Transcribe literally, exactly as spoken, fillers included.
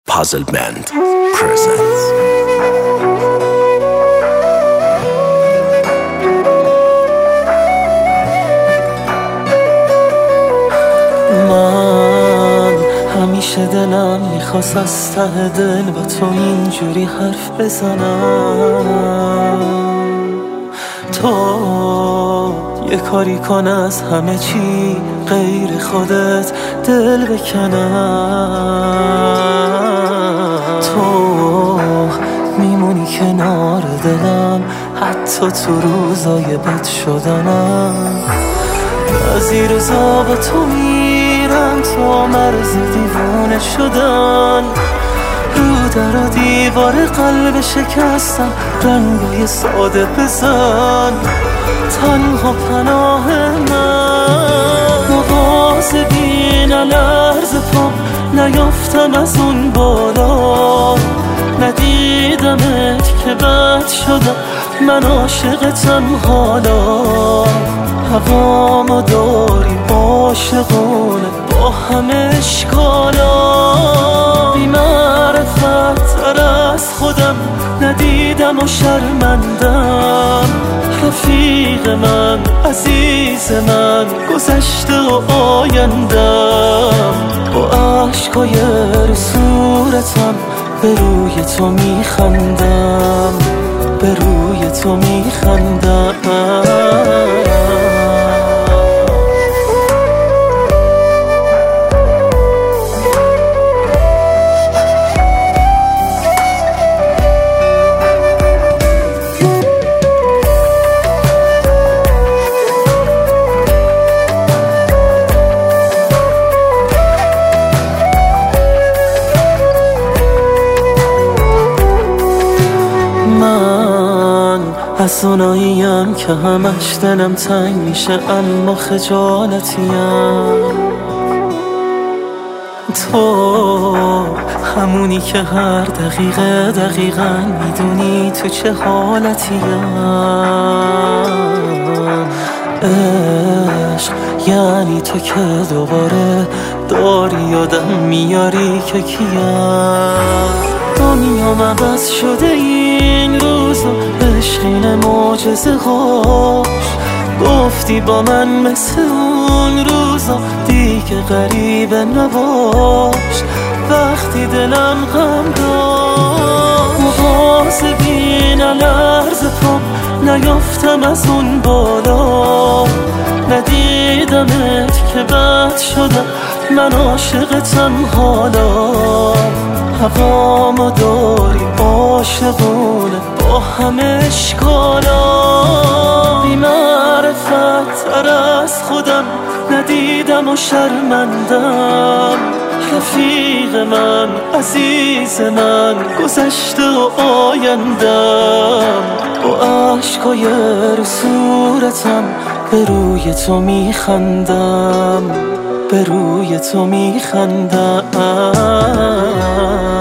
Puzzle Band presents. من همیشه دلم میخواست از ته دل با تو اینجوری حرف بزنم، تو یه کاری کن از همه چی غیر خودت دل بکنم. تو میمونی کنار دلم حتی تو روزای بد شدنم، زیر روزا با تو میرم تو مرز دیوانه شدن، رو در و دیوار قلب شکستم رنگای ساده بزن، تنها پناه من مواظبی نلرز پام نیافتم از اون بالا، ندیدمت که بد شدم من عاشقتم حالا، هوامو داری عاشقونه با همه اشکالا، بی معرفت تر از خودم ندیدم و شرمندم، رفیق من عزیز من گذشته و آیندم، با عشقای رو صورتم به روی تو میخندم، به روی تو میخندم. از اوناییم که همش دلم تنگ میشه اما خجالتیم، تو همونی که هر دقیقه دقیقاً میدونی تو چه حالتیم، عشق یعنی تو که دوباره داری یادم میاری که کیم، دنیام عوض شده این روزا عشقین معجزه هاش، گفتی با من مثل اون روزا دیگه غریبه نباش، وقتی دلم غم داشت مواظبی نلرز پام نیافتم از اون بالا، ندیدمت که بد شدم من عاشقتم حالا، هوامو داری عاشقونه با همه اشکالا، بی معرفت تر از خودم ندیدم و شرمندم، رفیق من عزیز من گذشته و آیندم، با عشقای رو صورتم به روی تو میخندم، به روی تو میخندم.